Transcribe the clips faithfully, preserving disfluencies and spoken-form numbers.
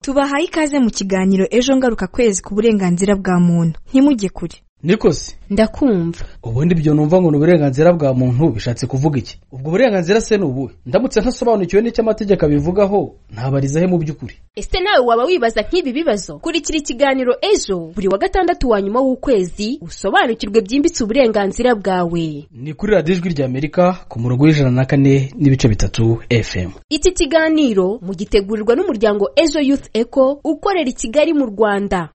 tubahaye ikaze mu kiganiro ejo ngaruka kwezi ku burenganzira bwa muntu. Ntimujye kure. Nikosi ndakumva. Ubundi byo numva ngo n'uburenganzira bwa muntu bishatse kuvuga iki? Ubwo burenganzira se nubuhe? Ndamutse ntasobanukiwe n'icyo amategeko abivugaho ntabariza he mu by'ukuri. Ese nawe waba wibaza nk'ibi bibazo? Kurikira ikiganiro ejo buri wa gatandatu wa nyuma w'ukwezi usobanukirwe byimbitse uburenganzira bwawe. Ni kuri Radio Ijwi ry'Amerika ku murongo w'ijana na kane n'ibice bitatu F M. Iki kiganiro mugitegurirwa n'umuryango Ejo Youth Eco ukorera i Kigali mu Rwanda.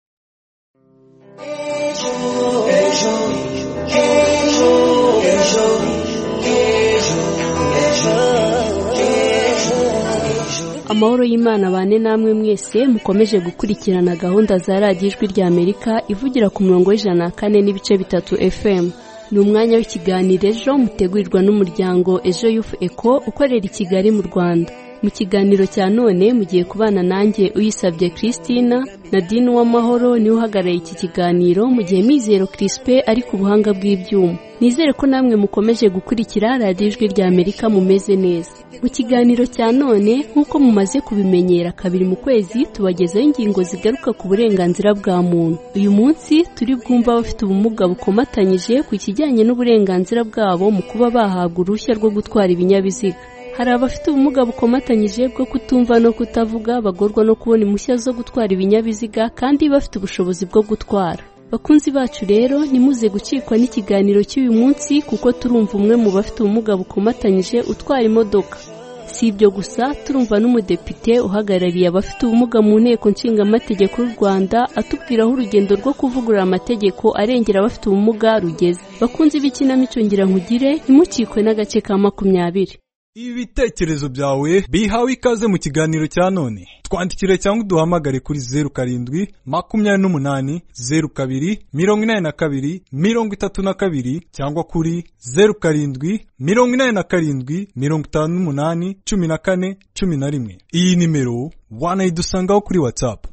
Amahoro y'Imana bane namwe mwese mukomeje gukurikirana gahunda za Radio Ijwi ry'Amerika ivugira ku murongo w'ijana na kane n'ibice bitatu F M. Ni umwanya w'ikiganiro ejo mutegurirwa n'umuryango Ejo Youth Eco ukorera i Kigali mu Rwanda. Mu kiganiro cya none mugiye kubana nanjye Uyisabye Christina, Nadine Uwamahoro ni uhagarariye iki kiganiro, mu gihe Mizero Crispe ari ku buhanga bw'ibyuma. Nizere ko namwe mukomeje gukurikira Radio Ijwi ry'Amerika mumeze neza. Mu kiganiro cya none nk'uko mumaze kubimenyera kabiri mu kwezi tubagezaho ingingo zigaruka ku burenganzira bwa muntu. Uyu munsi turi bwumva abafite ubumuga bukomatanyije ku kijyanye n'uburenganzira bwabo mu kuba bahabwa uruhushya rwo gutwara ibinyabiziga. Hari abafite ubumuga bukomatanyije bwo kutumva no kutavuga bagorwa no kubona impushya zo gutwara ibinyabiziga kandi bafite ubushobozi bwo gutwara. Bakunzi bacu rero nimuze gucikwa n'ikiganiro cy'uyu munsi kuko turumva umwe mu bafite ubumuga bukomatanyije utwara imodoka. Si ibyo gusa turumva n'umudepite uhagarariye abafite ubumuga mu nteko nshingamategeko y'u Rwanda atubwiraho urugendo rwo kuvugurura amategeko arengera abafite ubumuga rugeze. Bakunzi b'ikinamico ngira nkugire ntimucikwe n'agace ka makumyabiri. Ibitekerezo byawe bihawe ikaze mu kiganiro cya none. Twandikire cyangwa duhamagare kuri zeru karindwi makumyabiri n'umunani zeru kabiri mirongo inani na kabiri mirongo itatu na kabiri cyangwa kuri zeru karindwi mirongo inani na karindwi mirongo itanu n'umunani cumi na kane cumi na rimwe. Iyi nimero wanayidusangaho kuri WhatsApp.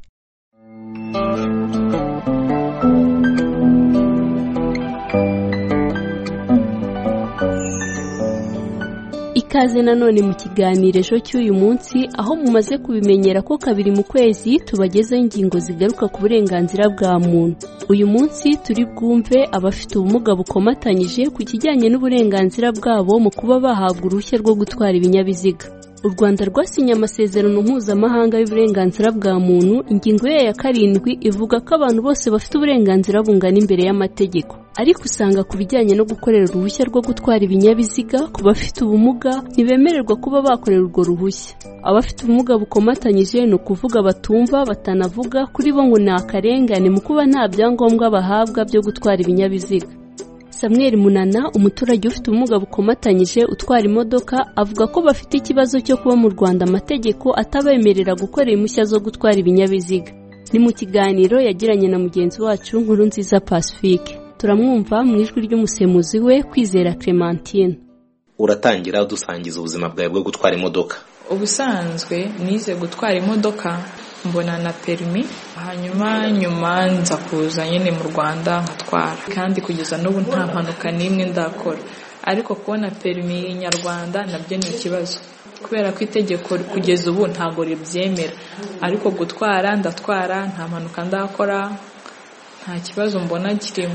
Ikaze nanone mu kiganiro ejo cy'uyu munsi aho mumaze kubimenyera ko kabiri mu kwezi tubagezaho ingingo zigaruka ku burenganzira bwa muntu. Uyu munsi turi bwumve abafite ubumuga bukomatanyije ku kijyanye n'uburenganzira bwabo mu kuba bahabwa uruhushya rwo gutwara ibinyabiziga. U Rwanda rwasinye amasezerano mpuzamahanga y'uburenganzira bwa muntu, ingingo ye ya karindwi ivuga ko abantu bose bafite uburenganzira bungana imbere y'amategeko. Ariko usanga ku bijyanye no gukorera uruhushya rwo gutwara ibinyabiziga ku bafite ubumuga ntibemererwa kuba bakorera urwo ruhushya. Abafite ubumuga bukomatanyije ni ukuvuga batumva batanavuga, kuri bo ngo ni akarengane mu kuba nta byangombwa bahabwa byo gutwara ibinyabiziga. Samuel Munana, umuturage ufite ubumuga bukomatanyije utwara imodoka, avuga ko bafite ikibazo cyo kuba mu Rwanda amategeko atabemerera gukorera impushya zo gutwara ibinyabiziga. Ni mu kiganiro yagiranye na mugenzi wacu Nkurunziza Pacifique. Turamwumva mu ijwi ry'umusemuzi we Kwizera Clementine. Uratangira udusangiza ubuzima bwawe bwo gutwara imodoka. Ubusanzwe nize gutwara imodoka mbona na permis, hanyuma nyuma nza kuza nyine mu Rwanda nkatwara, kandi kugeza n'ubu nta mpanuka n'imwe ndakora. Ariko kubona permis nyarwanda nabyo ni ikibazo kubera ko itegeko kugeza ubu ntabwo ribyemera, ariko gutwara ndatwara nta mpanuka ndakora, nta kibazo mbona kirimo.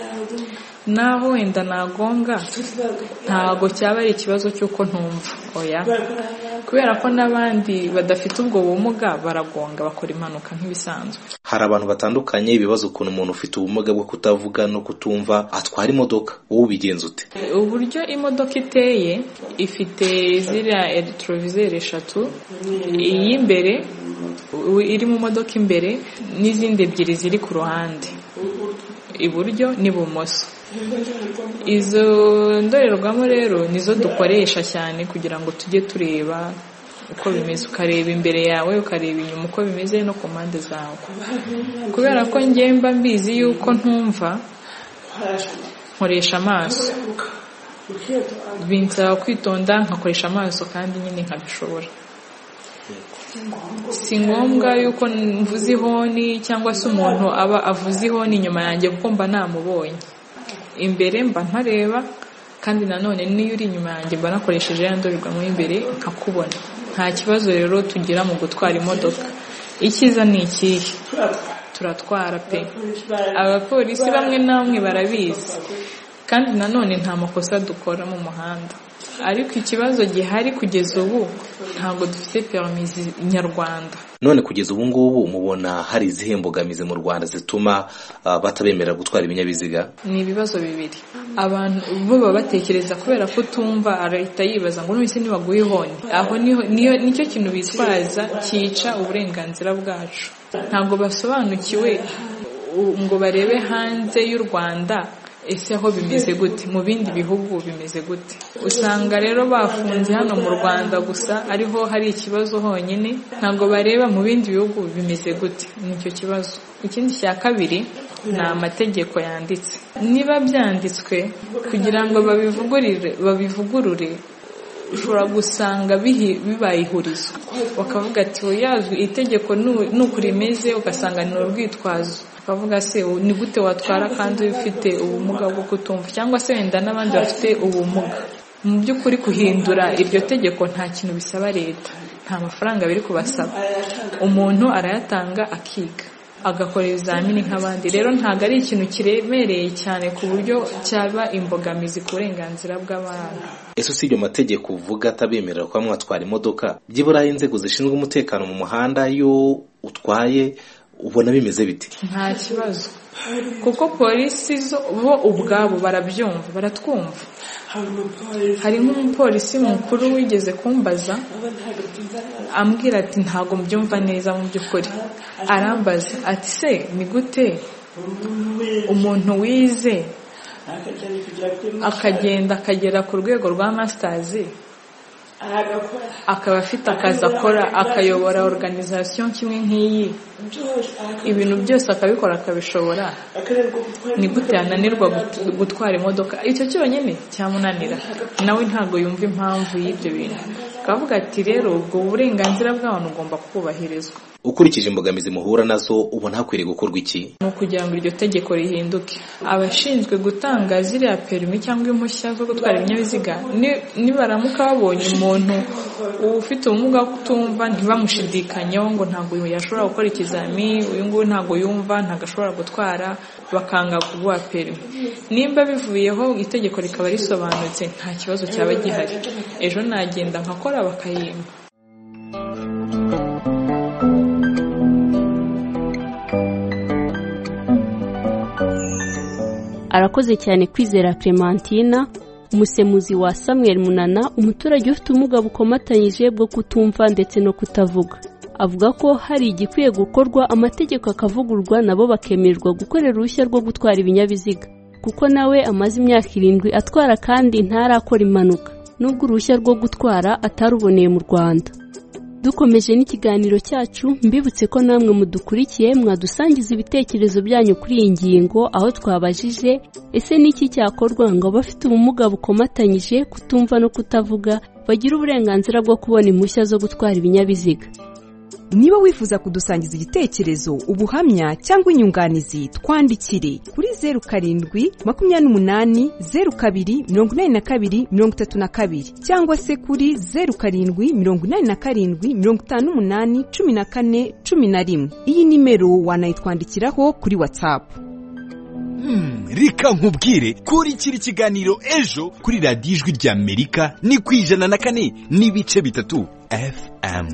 Naho wenda nagonga ntago cyaba ari ikibazo cyuko ntumva, oya, kubera ko n'abandi badafite ubwo bumuga baragonga bakora impanuka nk'ibisanzwe. Hari abantu batandukanye ibibazo ukuntu umuntu ufite ubumuga bwo kutavuga no kutumva atwara imodoka, wowe ubigenza ute? Uburyo imodoka iteye ifite ziriya electroviseur eshatu, iy'imbere iri mu modoka imbere n'izindi ebyiri ziri ku ruhande, iburyo n'ibumoso. Izo ndorerwamo rero nizo dukoresha cyane kugira ngo tujye tureba uko bimeze, ukareba imbere yawe ukareba inyuma uko bimeze no ku mpande zawe. Kubera ko ngemba mbizi yuko ntumva nkoresha amaso, binsaba kwitonda nkakoresha amaso kandi nyine nkabishobora. Si ngombwa yuko mvuze ihoni cyangwa se umuntu aba avuze ihoni inyuma yanjye kuko mba namubonye. Imbere mba ntareba, kandi nanone niyo uri inyuma yanjye mba nakoresheje ya ndorerwamo imbere nkakubona. Nta kibazo rero tugira mu gutwara imodoka. icyiza ni ikihe turatwara pe abapolisi bamwe na bamwe barabizi kandi nanone nta makosa dukora mu muhanda ariko ikibazo gihari kugeza ubu ntabwo dufite permis nyarwanda. None kugeza ubu ngubu mubona hari izihe mbogamizi mu Rwanda zituma uh, batabemera gutwara ibinyabiziga? Ni ibibazo bibiri. Abantu bo baba batekereza kubera ko tumva arahita yibaza ngo none se nibaguye ihoni, aho niho niyo nicyo kintu bitwaza cyica uburenganzira bwacu. Ntabwo basobanukiwe ngo barebe hanze y'u Rwanda ese aho bimeze gute, mu bindi bihugu bimeze gute. Usanga rero bafunze hano mu Rwanda gusa ariho hari ikibazo honyine, ntabwo bareba mu bindi bihugu bimeze gute. Nicyo kibazo. Ikindi cya kabiri ni amategeko yanditse. Niba byanditswe kugira ngo babivugurire babivugurure ushobora gusanga bibaye ihurizo, bakavuga ati yazwi itegeko nuko rimeze, ugasanga ni urwitwazo, bakavuga se ni gute watwara kandi ufite ubumuga bwo kutumva, cyangwa se wenda n'abandi bafite ubumuga. Mu by'ukuri kuhindura iryo tegeko nta kintu bisaba leta, nta mafaranga biri kubasaba, umuntu arayatanga akiga agakora ibizamini nk'abandi. Rero ntabwo ari ikintu kiremereye cyane ku buryo cyaba imbogamizi ku burenganzira bw'abantu. Ese usibye amategeko uvuga atabemerera kuba mwatwara imodoka, byibura inzego zishinzwe umutekano mu muhanda iyo utwaye ubona bimeze bite? Nta kibazo, kuko polisi zo bo ubwabo barabyumva, baratwumva. Hari nk'umupolisi mukuru wigeze kumbaza ambwira ati ntago mbyumva neza mu by'ukuri, arambaza ati se ni gute umuntu wize akagenda akagera ku rwego rwa masters akaba afite akazi akora, akayobora organisation kimwe nk'iyi, ibintu byose akabikora akabishobora, ni gute yananirwa gutwara imodoka? Icyo cyonyine cyamunanira, nawe ntago yumva impamvu y'ibyo bintu. Kavuga ati rero ubwo uburenganzira bw'abantu ugomba kubahirizwa. Ukurikije imbogamizi muhura nazo ubona hakwiriye gukorwa iki? Mu kugira ngo iryo tegeko rihinduke, abashinzwe gutanga ziriya permis cyangwa impushya zo gutwara ibinyabiziga nibaramuka babonye umuntu ufite ubumuga kutumva ntibamushidikanyeho ngo ntabwo yashobora gukora ikizami, uyu nguyu ntabwo yumva, ntabwo ashobora gutwara, bakanga kuguha permis. Nimba bivuyeho itegeko rikaba risobanutse nta kibazo cyaba gihari, ejo nagenda nkakora bakayimba. Arakoze cyane Kwizera Clementina, umusemuzi wa Samuel Munana, umuturage ufite ubumuga bukomatanyije bwo kutumva ndetse no kutavuga. Avuga ko hari igikwiye gukorwa, amategeko akavugurwa, nabo bakemererwa gukorera uruhushya rwo gutwara ibinyabiziga, kuko nawe amaze imyaka irindwi atwara kandi ntarakora impanuka, nubwo uruhushya rwo gutwara ataruboneye mu Rwanda. Dukomeje n'ikiganiro cyacu, mbibutse ko namwe mudukurikiye mwadusangiza ibitekerezo byanyu kuri iyi ngingo, aho twabajije ese niki cyakorwa ngo abafite ubumuga bukomatanyije kutumva no kutavuga bagira uburenganzira bwo kubona impushya zo gutwara ibinyabiziga. Niba wifuza kudusangiza igitekerezo, ubuhamya cyangwa inyunganizi, twandikire kuri zeru karindwi makumyabiri n'umunani zeru kabiri mirongo inani na kabiri mirongo itatu na kabiri cyangwa se kuri zeru karindwi mirongo inani na karindwi mirongo itanu n'umunani cumi na kane cumi na rimwe. Iyi nimero wanayitwandikiraho kuri WhatsApp. Hmm, reka nkubwire kuri kiri kiganiro ejo kuri radiyo ijwi ry'Amerika ni ku ijana na kane n'ibice bitatu F M.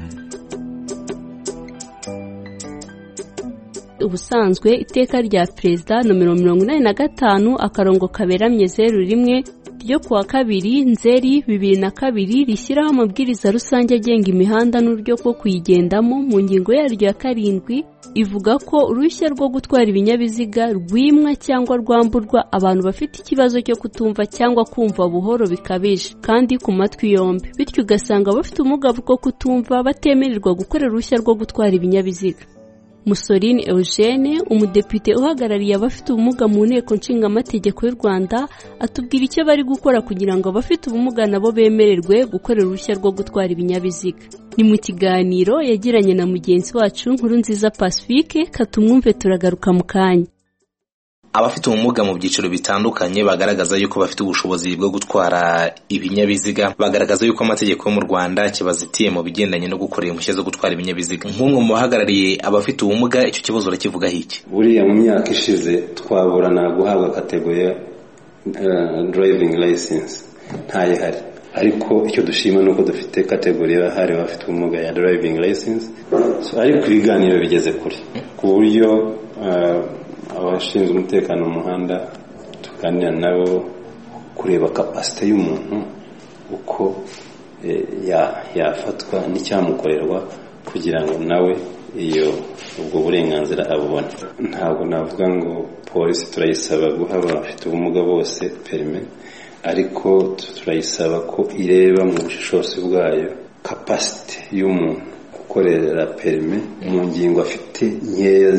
Ubusanzwe iteka rya Perezida nomero mirongo inani na gatanu akarongo kaberamye zeru rimwe ryo kuwa kabiri Nzeri bibiri na kabiri rishyiraho amabwiriza rusange agenga imihanda n'uburyo bwo kuyigendamo, mu ngingo yaryo ya karindwi ivuga ko uruhushya rwo gutwara ibinyabiziga rwimwa cyangwa rwamburwa abantu bafite ikibazo cyo kutumva cyangwa kumva buhoro bikabije kandi ku matwi yombi, bityo ugasanga abafite ubumuga bwo kutumva batemererwa gukorera uruhushya rwo gutwara ibinyabiziga. Musolini Eugene, umudepite uhagarariye abafite ubumuga mu nteko nshingamategeko y'u Rwanda, atubwira icyo bari gukora kugira ngo abafite ubumuga nabo bemererwe gukorera uruhushya rwo gutwara ibinyabiziga. Ni mu kiganiro yagiranye na mugenzi wacu Nkurunziza Pacifique, katumwumve turagaruka mu kanya. abafite ubumuga mu byiciro bitandukanye bagaragaza yuko bafite ubushobozi bwo gutwara ibinyabiziga, bagaragaza yuko amategeko yo mu Rwanda kibazitiye mu bigendanye no gukorera impushya zo gutwara ibinyabiziga. Nk'umwe mu bahagarariye abafite ubumuga, icyo kibazo urakivugaho iki? Buriya mu myaka ishize twaburana guhabwa kategori ya uh, driving license ntayihari, ariko icyo dushima nuko dufite kategori y'abahari bafite ubumuga ya driving license. So, ariko ibiganiro bigeze kure ku buryo uh, abashinzwe umutekano mu muhanda tuganira nabo kureba capacity y'umuntu uko eh, ya yafatwa n'icyamukorerwa kugira ngo nawe iyo ubwo burenganzira abubone. Ntabwo navuga ngo polisi turayisaba guha abafite ubumuga bose permis, ariko turayisaba ko ireba mu bushobozi bwayo capacity y'umuntu gukorera permis mu ngingo afite nkeya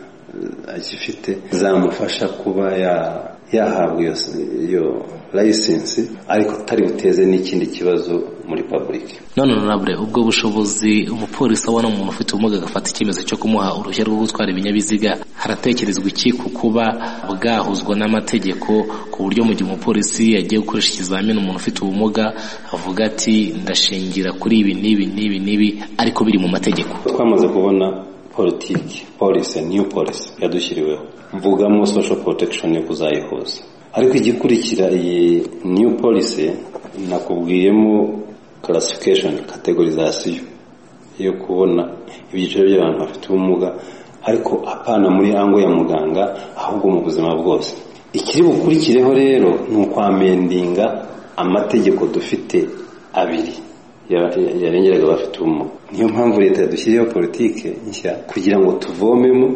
agifite zamufasha kuba ya yahabwa iyo iyo license, ariko tari buteze n'ikindi kibazo muri public. None honorable, ubwo bushobozi umupolisi abona umuntu ufite ubumuga agafata icyemezo cyo kumuha uruhushya rwo gutwara ibinyabiziga, haratekerezwa iki ku kuba bwahuzwa n'amategeko ku buryo mu gihe umupolisi yagiye gukoresha ikizamini umuntu ufite ubumuga avuga ati ndashingira kuri ibi n'ibi n'ibi n'ibi, ariko biri mu mategeko? Twamaze kubona politiki policy new policy yadushyiriweho, mvugamo social protection yo kuzayihuza, ariko igikurikira iyi new policy nakubwiyemo classification categorization yo kubona ibyiciro by'abantu bafite ubumuga, ariko apana muri ango ya muganga ahubwo mu buzima bwose. Ikiri bukurikireho rero ni ukwamendinga amategeko dufite abiri yarengeraga bafite ubumuga. Niyo mpamvu leta yadushyiriyeho politike nshya kugira ngo tuvomemo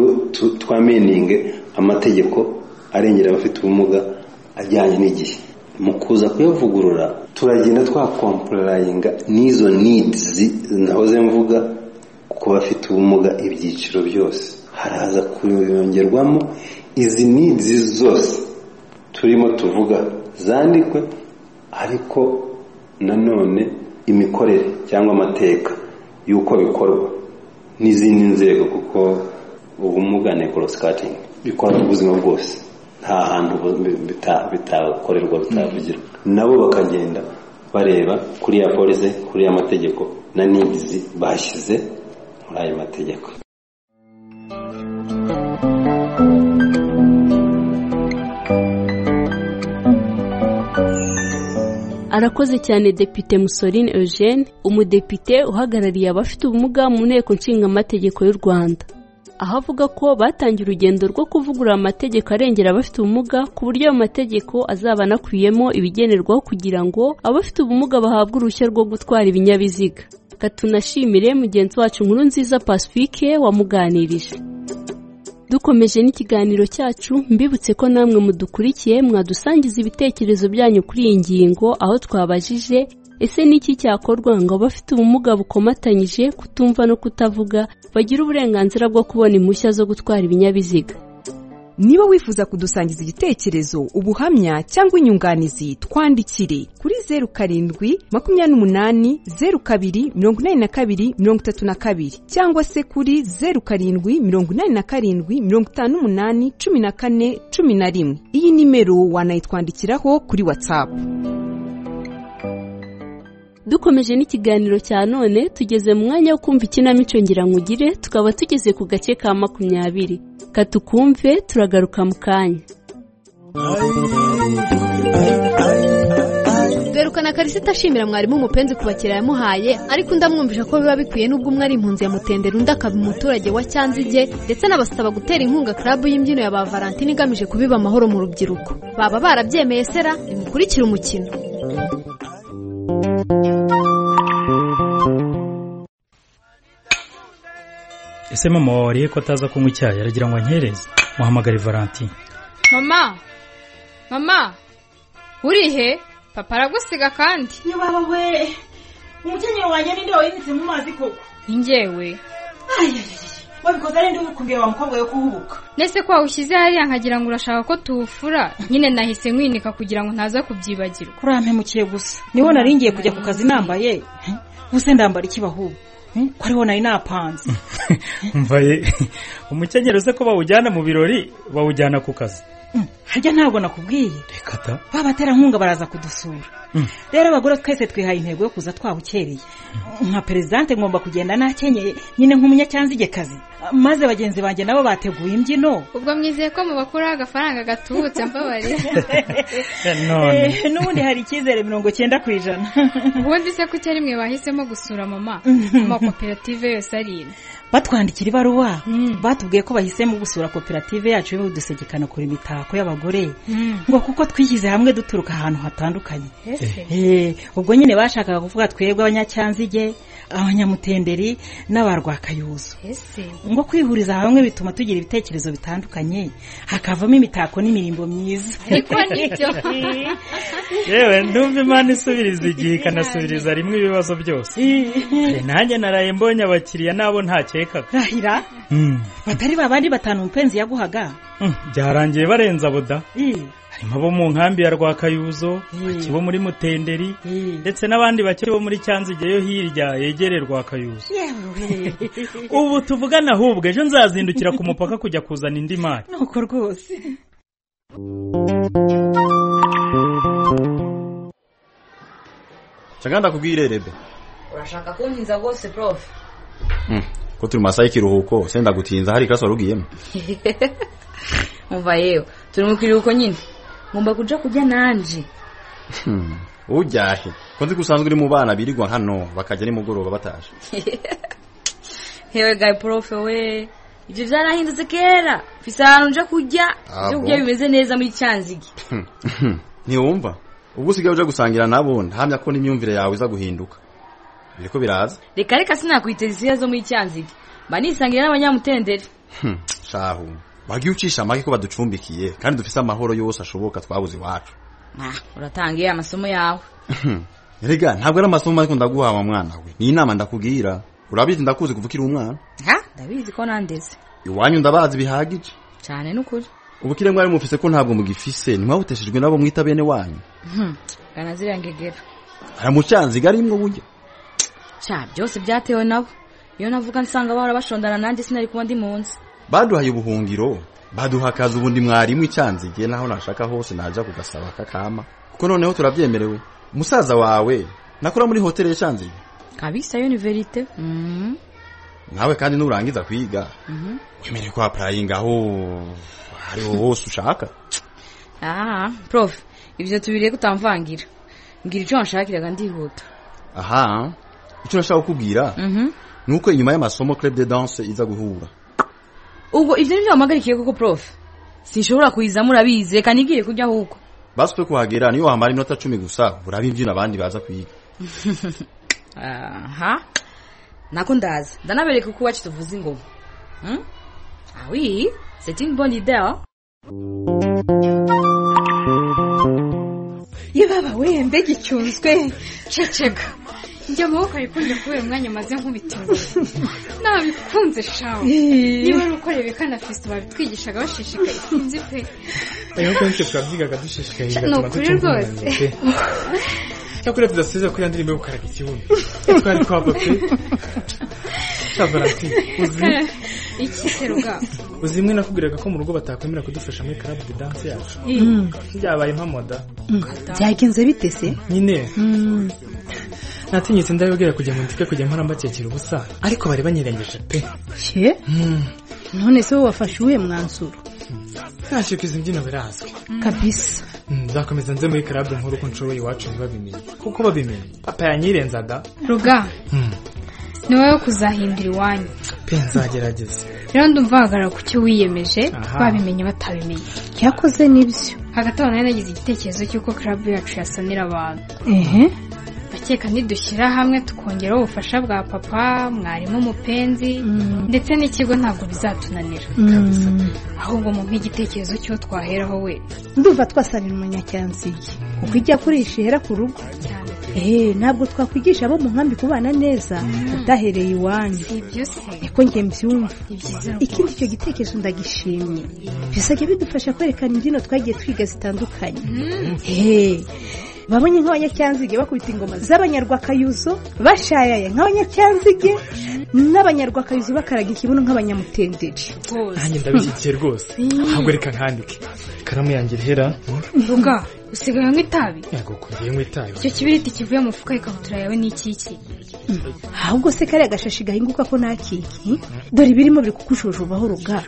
twameninge amategeko arengera abafite ubumuga ajyanye n'igihe. Mu kuza kuyavugurura turagenda twakomplaininga n'izo needs nahoze mvuga ku bafite ubumuga ibyiciro byose, haraza kuyongerwamo izi needs zose turimo tuvuga zandikwe, ariko nanone imikorere cyangwa amateka y'uko bikorwa n'izindi nzego, kuko ubumuga ni cross-cutting, bikora ubuzima bwose, nta hantu bitakorerwa bitavugirwa. Nabo bakagenda bareba kuri ya police, kuri ya mategeko na needs bashyize muri ayo mategeko. Arakoze cyane Depite Musoline Eugene, umudepite uhagarariye abafite ubumuga mu nteko nshinga amategeko y'u Rwanda, aho avuga ko batangiye urugendo rwo kuvugurura amategeko arengera abafite ubumuga ku buryo ayo mategeko azaba anakubiyemo ibigenerwaho kugira ngo abafite ubumuga bahabwe uruhushya rwo gutwara ibinyabiziga. Katunashimire mugenzi wacu Nkurunziza Pacifique wamuganirije. Dukomeje n'ikiganiro cyacu, mbibutse ko namwe mudukurikiye mwadusangiza ibitekerezo byanyu kuri iyi ngingo, aho twabajije ese niki cyakorwa ngo abafite ubumuga bukomatanyije kutumva no kutavuga bagira uburenganzira bwo kubona impushya zo gutwara ibinyabiziga. Niba wifuza kudusangiza igitekerezo, ubuhamya cyangwa inyunganizi, twandikire kuri zeru karindwi makumyabiri n'umunani zeru kabiri mirongo inani na kabiri mirongo itatu na kabiri cyangwa se kuri zeru karindwi mirongo inani na karindwi mirongo itanu n'umunani cumi na kane cumi na rimwe. Iyi nimero wanayitwandikiraho kuri WhatsApp. Dukomeje n'ikiganiro cya none, tugeze mu mwanya wo kumva ikinamico ngira nkugire, tukaba tugeze ku gace ka makumyabiri. Katukumve, turagaruka mu kanya. Derukana Karisita ashimira mwarimu umupenzi kubakira yamuhaye, ariko ndamwumvisha ko biba bikwiye n'ubwo umwe ari impunzi ya Mutendera undi akaba umuturage wa Cyanzige, ndetse n'abasaba gutera inkunga club y'imbyino ya ba Valentine igamije kubiba amahoro mu rubyiruko. Baba barabyemeye sera, nimukurikira umukino. Ese mama wariye ko ataza kunywa icyayi, aragira ngo ankereze? Muhamagare Valentine. Mama, mama, urihe? Papa aragusiga kandi. Nyababa we, umukenyero wanjye ninde wayinitse mu mazi koko? Ingewe. Ayayay, wabikoze rende ukumbira wa mukobwa yo kuhubuka. Nese kwa ushyize hariya nkagira ngo urashaka ko tuwufura, nyine nahise nkwinika kugira ngo ntaza kubyibagirwa. Kurampemukiye gusa. Niho naringiye kujya ku kazi nambaye. Buse ndambara iki bahubu? ko ariho nari napanze mvaye umukenyero se ko bawujyana mu birori bawujyana ku kazi harya ntabwo nakubwiye reka ta babaterankunga baraza kudusura rero abagore twese twihaye intego yo kuza twabukereye nka perezidante ngomba kugenda nakenyeye nyine nk'umunyacyanzigekazi maze bagenzi banjye nabo bateguye imbyino ubwo mwizeye ko mu bakura agafaranga gatubutse mbabarira none n'ubundi hari icyizere mirongo cyenda ku ijana ubundi se ko cyari mwe bahisemo gusura mama amakoperative yose ari ino batwandikira ibaruwa batubwiye ko bahisemo gusura koperative yacu y'udusegekano kuri imitako y'abagore ngo kuko twishyize hamwe duturuka ahantu hatandukanye eh ubwo nyine bashakaga kuvuga twebwe abanyacyanzige abanyamutenderi n'abarwakayuzo ngo kwihuriza hamwe bituma tugira ibitekerezo bitandukanye hakavamo imitako n'imirimbo myiza ariko nibyo yewe ndumva Imana isubiriza igihe ikanasubiriza rimwe ibibazo byose nanjye naraye mbonye abakiriya nabo ntacekaga rahira batari babandi batanu umupenzi yaguhaga byarangiye barenza boda harimo abo mu nkambi ya Rwakayuzo akibo muri Mutenderi ndetse n'abandi bakiri bo muri Cyanzige yo hirya yegereye Rwakayuzo ubu tuvugana ahubwo ejo nzazindukira ku mupaka kujya kuzana indi mari nuko rwose Chaganda kubwirerebe urashaka kuntinza rwose prof ko turi masaha y'ikiruhuko senda gutinza hari kaso rugiyemo umva yewe turi mu kiruhuko nyine ngomba kuja kujya nanje ujyahe ko nzi gusanzwe uri mu bana birigwa hano bakajya ni mugoroba bataje hewe guy prof we ibyo byarahindutse kera fisano nje kujya byo kujya bimeze neza muri Cyanzige ntiwumva ubwo usigaye uje gusangira nabo ntamya ko n'imyumvire yawe iza guhinduka biriko biraza reka reka sinakwiteza zo muri Cyanzige mba nisangira n'abanyamutenderi shahu bagiye ucisha amaki ko baducumbikiye kandi dufise amahoro yose ashoboka twabuze iwacu ah uratangiye amasomo yawe rega ntabwo ari amasomo ariko ndaguha wa mwana we ni inama ndakugira urabizi ndakuzi kuvukira umwana ha ndabizi ko nandeze iwanyu ndabazi bihagije cyane n'ukuri ubukire mwari mufise ko ntabwo mugifise nimwabuteshejwe nabo mwita bene wanyu kana zirangegera aramucyanziga arimwo burya cha byose byatewe nabo iyo navuga nsanga bahora bashondana nanjye sinari kuba ndi munsi baduhaye ubuhungiro baduha akazi ubundi mwarimu Icyanzige naho nashaka hose naja kugasaba kakama kuko noneho turabyemerewe umusaza wawe nakora muri hotel y'Icyanzige kabisa yo ni verite mhm nawe kandi nurangiza kwiga mhm wemereye kwa applying aho ari hose ushaka ah prof ibyo tubiriye kutamvangira ngira icyo nshakiraga ndihuta aha icyo nashaka kukubwira mhm nuko inyuma y'amasomo club de danse iza guhura ubwo ivyo nivyo amagarikiye koko prof sinshobora kuyizamo urabizi reka nigiye kujya huko baswe kuhagera niyo hamara inota cumi gusa urabivyina abandi baza kwiga aha nako ndaza ndanabereka ko wacu tuvuza ingoma hmm? ah oui c'est une bonne idée yebaba we mbega icyunzwe ceceka njya amaboko arikunze kubera umwanya maze nk'ubitingo nabikunze shawo niba ari uko rebe kana fisto babitwigishaga bashishikaye sinzi pe ayo ko nicyo twabyigaga dushishikaye no kuri rwose cyakora tudasize kuri ndirimbo yo gukaraga ikibuno twari kwaba pe Shabarati uzi iki seruga uzi imwe nakubwiraga ko mu rugo batakwemera kudufasha muri club de danse yacu byabaye mpamoda byagenze bite se nyine natinyitse ndabibwira kujya mu ndike kujya nkora mbakekera ubusa ariko bari banyirengeje pe cye none se wafashe uwe mwansuro nashikiza imbyino birazwi kabisa nzakomeza nze muri club nkuru ko nshoboye iwacu ntibabimenye kuko babimenye papa yanyirenzaga ruga ni wowe kuzahindura iwanyu pe nzagerageza rero ndumva hagarara ku cyo wiyemeje babimenye batabimenye cyakoze n'ibyo hagati aho nagize igitekerezo cy'uko club yacu yasanira abantu ehe bakeka nidushyira hamwe tukongeraho ubufasha bwa papa mwarimu umupenzi ndetse n'ikigo ntabwo bizatunanira ahubwo mu nk'igitekerezo cyo twaheraho we ndumva twasanira umunyacyanzige kuko ijya kurisha ihera ku rugo eh ntabwo twakwigisha abo mu nkambi kubana neza udahereye iwanyu ibyo se niko njye mbyumva ikindi cyo gitekerezo ndagishimye bisage bidufasha kwerekana imbyino twagiye twiga zitandukanye eh babonye nk'abanyacyanzige bakubita ingoma z'abanyarwakayuzo bashayaye nk'abanyacyanzige n'abanyarwakayuzo bakaraga ikibuno nk'abanyamutenderi. nanjye ndabishyigikiye rwose ahubwo reka nkandike ikaramu yanjye ihera. Ruga usigaye anywa itabi? yego kugiye anywa itabi. icyo kibiriti kivuye mu mufuka ikabutura yawe ni ikiki? ahubwo se kariya gashashi gahinguka ko nakiki dore ibirimo biri kukushojobaho Ruga.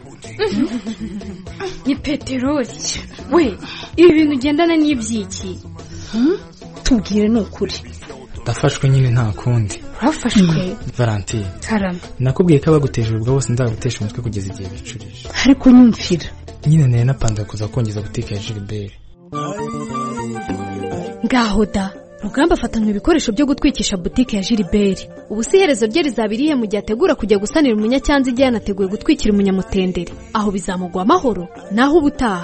ni peteroli. We ibi bintu ugendana n'ibyiki? tubwire ni ukuri. ndafashwe nyine nta kundi. urafashwe? Valentine karame nakubwiye ko abaguteje ubwo bose nzagutesha umutwe kugeza igihe bicurije. ariko nyumvira nyine nayo napanze kuza kongeza butike ya Gilbert. ngaho da Rugamba afatanywe ibikoresho byo gutwikisha butike ya Gilbert. Ubu si iherezo rye rizaba irihe mu gihe ategura kujya gusanira umunyacyanzige yanateguye gutwikira umunyamutenderi? Aho bizamugwa amahoro naho ubutaha.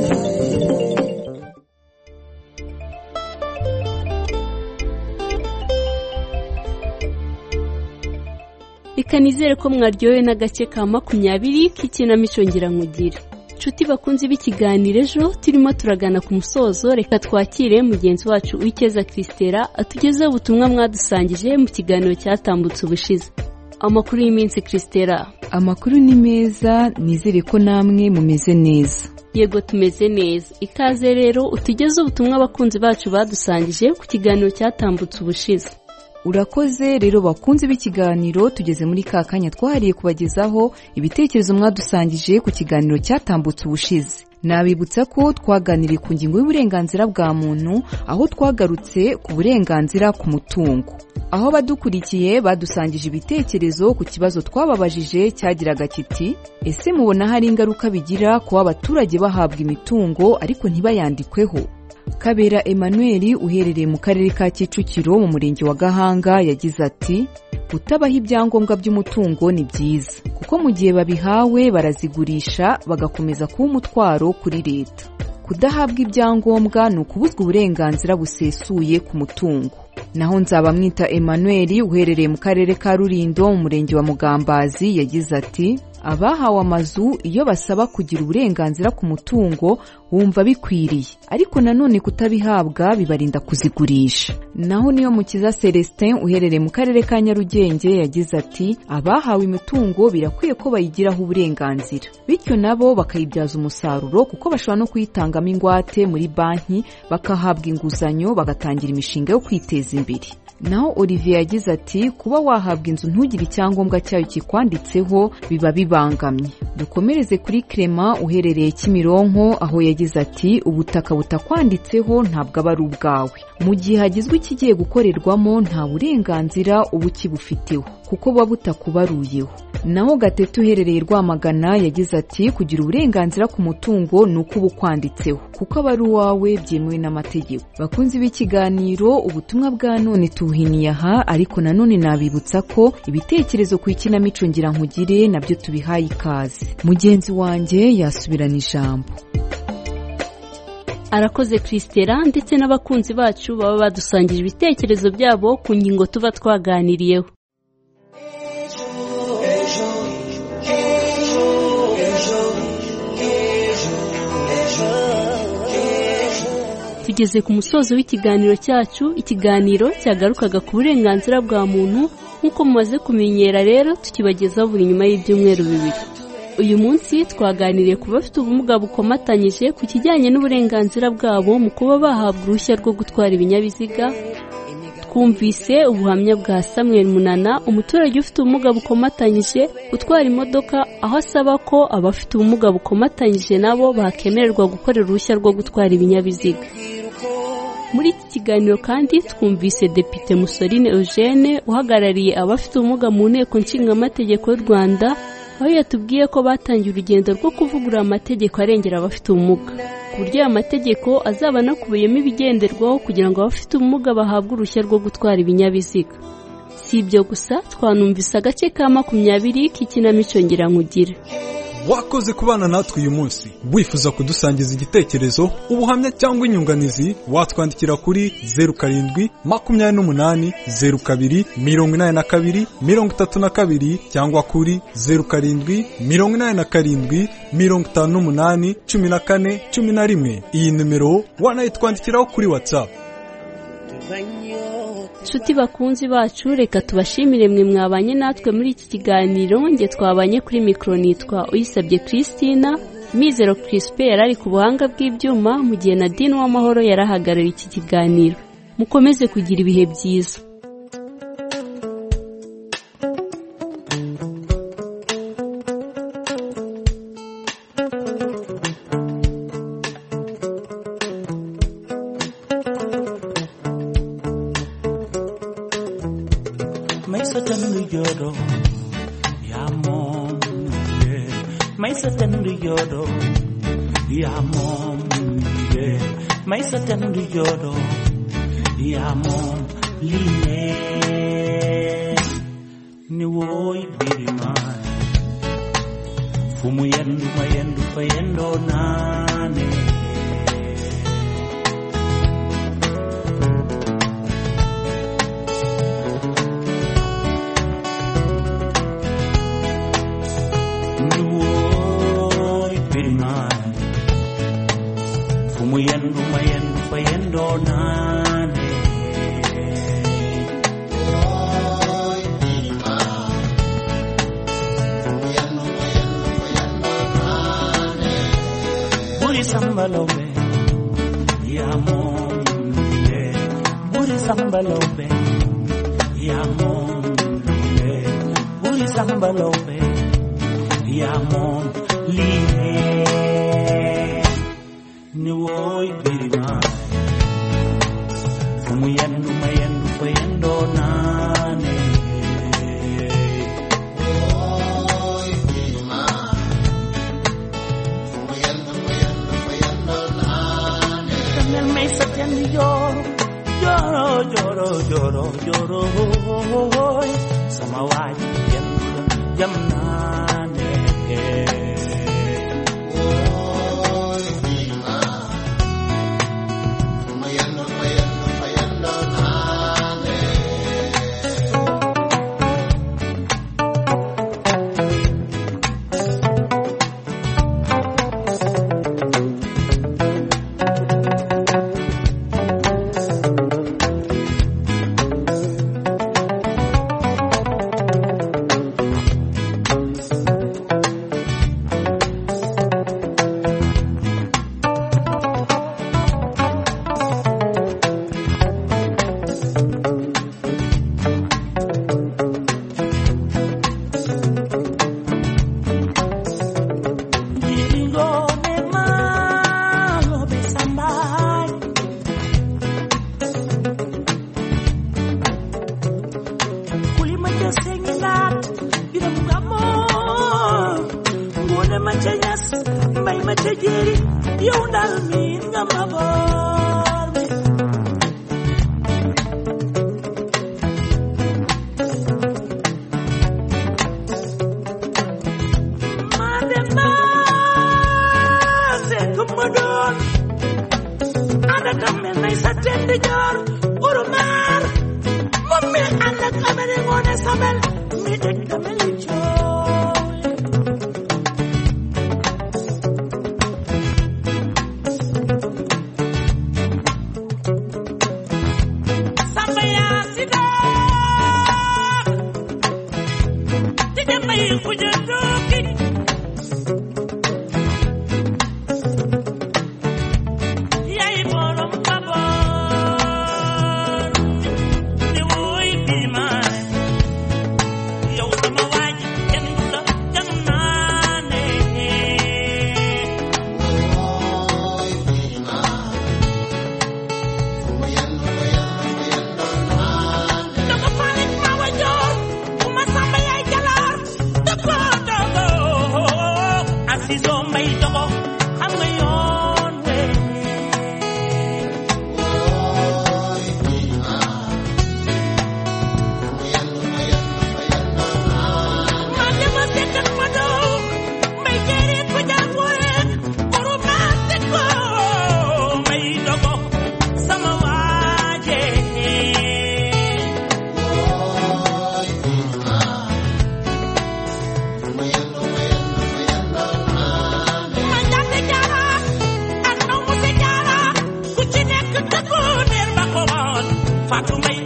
reka nizere ko mwaryohewe n'agace ka makumyabiri k'ikinamico Ngirankugire. Nshuti bakunze b'ikiganiro ejo turimo turagana ku musozo, reka twakire mugenzi wacu Uwikeza Christera atugezeho ubutumwa mwadusangije mu kiganiro cyatambutse ubushize. Amakuru y'iminsi Christera. Amakuru ni meza, nizere ko namwe mumeze neza. Yego tumeze neza. Ikaze rero utugeze ubutumwa abakunzi bacu badusangije ku kiganiro cyatambutse ubushize. Urakoze rero bakunze b'ikiganiro, tugeze muri ka kanya twahariye kubagezaho ibitekerezo mwadusangije ku kiganiro cyatambutse ubushize. Nabibutsa ko twaganiriye ku ngingo y'uburenganzira bwa muntu, aho twagarutse ku burenganzira ku mutungo. Aho badukurikiye badusangije ibitekerezo ku kibazo twababajije cyagiraga kiti: ese mubona hari ingaruka bigira kuba abaturage bahabwa imitungo ariko ntibayandikweho? Kabera Emmanuel uherereye mu karere ka Kicukiro mu murenge wa Gahanga yagize ati: kutabaha ibyangombwa by'umutungo ni byiza kuko mu gihe babihawe barazigurisha bagakomeza kuba umutwaro kuri leta. Kudahabwa ibyangombwa ni ukubuzwa uburenganzira busesuye ku mutungo. Naho Nzabamwita Emmanuel uherereye mu karere ka Rulindo mu murenge wa Mugambazi yagize ati: abahawe amazu iyo basaba kugira uburenganzira ku mutungo wumva bikwiriye, ariko nanone kutabihabwa bibarinda kuzigurisha. Naho niyo Mukiza Celestin uherereye mu karere ka Nyarugenge yagize ati: abahawe imitungo birakwiye ko bayigiraho uburenganzira, bityo nabo bakayibyaza umusaruro kuko bashobora no kuyitangamo ingwate muri banki, bakahabwa inguzanyo bagatangira imishinga yo kwiteza imbere. Naho Olivier yagize ati: kuba wahabwa inzu ntugire icyangombwa cyayo kikwanditseho biba bibangamye. Dukomereze kuri Clement uherereye Kimironko aho yagize ati: ubutaka butakwanditseho ntabwo aba ari ubwawe, mu gihe hagizwe ikigiye gukorerwamo nta burenganzira uba ukibufiteho kuko buba butakubaruyeho. Naho Gatete uherereye Rwamagana yagize ati: kugira uburenganzira ku mutungo ni uko uba ukwanditseho kuko aba ari uwawe byemewe n'amategeko. Bakunzi b'ikiganiro, ubutumwa bwa none tubuhiniye aha, ariko nanone nabibutsa ko ibitekerezo ku ikinamico Ngirankugire nabyo tubihaye ikaze. Mugenzi wanjye yasubirana ijambo. Arakoze Christera ndetse n'abakunzi bacu baba badusangije ibitekerezo byabo ku ngingo tuba twaganiriyeho. Tugeze ku musozo w'ikiganiro cyacu, ikiganiro cyagarukaga ku burenganzira bwa muntu nk'uko mumaze kumenyera. Rero tukibagezaho buri nyuma y'ibyumweru bibiri. Uyu munsi twaganiriye ku bafite ubumuga bukomatanyije ku kijyanye n'uburenganzira bwabo mu kuba bahabwa uruhushya rwo gutwara ibinyabiziga. Twumvise ubuhamya bwa Samuel Munana, umuturage ufite ubumuga bukomatanyije utwara imodoka, aho asaba ko abafite ubumuga bukomatanyije nabo bakemererwa gukorera uruhushya rwo gutwara ibinyabiziga. Muri iki kiganiro kandi twumvise Depite Musoline Eugene uhagarariye abafite ubumuga mu nteko nshingamategeko y'u Rwanda, aho yatubwiye ko batangiye urugendo rwo kuvugurura amategeko arengera abafite ubumuga, ku buryo aya mategeko azaba anakubiyemo ibigenderwaho kugira ngo abafite ubumuga bahabwe uruhushya rwo gutwara ibinyabiziga. Si ibyo gusa, twanumvise agace ka makumyabiri k'ikinamico Ngirankugire. Wakoze kubana natwe uyu munsi. Wifuza kudusangiza igitekerezo, ubuhamya cyangwa inyunganizi, watwandikira kuri zeru karindwi makumyabiri n'umunani zeru kabiri mirongo inani na kabiri mirongo itatu na kabiri cyangwa kuri zeru karindwi mirongo inani na karindwi mirongo itanu n'umunani cumi na kane cumi na rimwe. Iyi nimero wanayitwandikiraho kuri WhatsApp. nshuti bakunzi bacu reka tubashimire mwe mwabanye natwe muri iki kiganiro nge twabanye kuri mikoro nitwa Uyisabye Christina Mizero Crispe yarari ku buhanga bw'ibyuma mu gihe Nadine w'amahoro yarahagarariye iki kiganiro mukomeze kugira ibihe byiza Fatuma